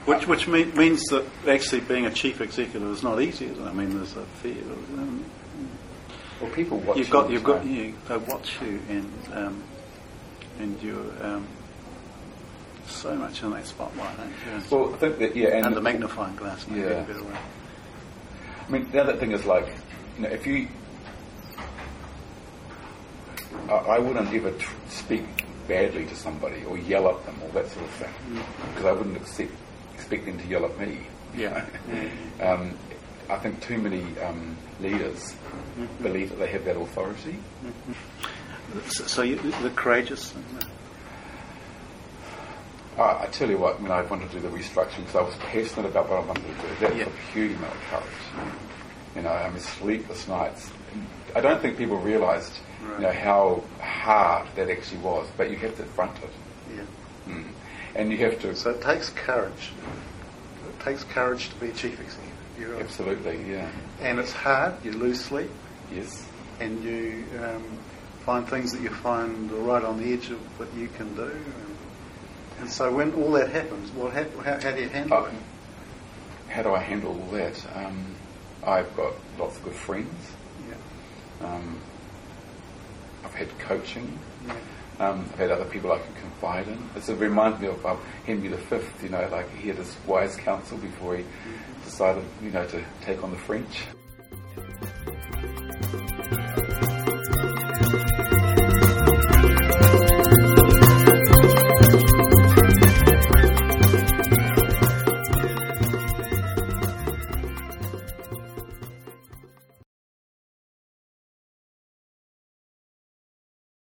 Which means that actually being a chief executive is not easy, is it? I mean, there's a fear. Well, people watch They watch you, and you're so much in that spotlight, aren't you? Well, I think that and the magnifying glass. Maybe a better way. I mean, the other thing is like, if you, I wouldn't ever speak badly to somebody or yell at them or that sort of thing, because I wouldn't expect them to yell at me. Yeah. I think too many leaders believe that they have that authority. So the courageous. I tell you what, when I wanted to do the restructuring, because I was passionate about what I wanted to do, that was a huge amount of courage. I mean, sleepless nights. I don't think people realised, how hard that actually was, but you have to front it. Yeah. And you have to. So it takes courage. It takes courage to be a chief executive. You're right. Absolutely, yeah. And it's hard. You lose sleep. Yes. And you find things that you find are right on the edge of what you can do. And so when all that happens, how do you handle it? How do I handle all that? I've got lots of good friends. Yeah. I've had coaching. Yeah. I've had other people I can confide in. It reminds me of Henry V, like he had his wise counsel before he decided, to take on the French.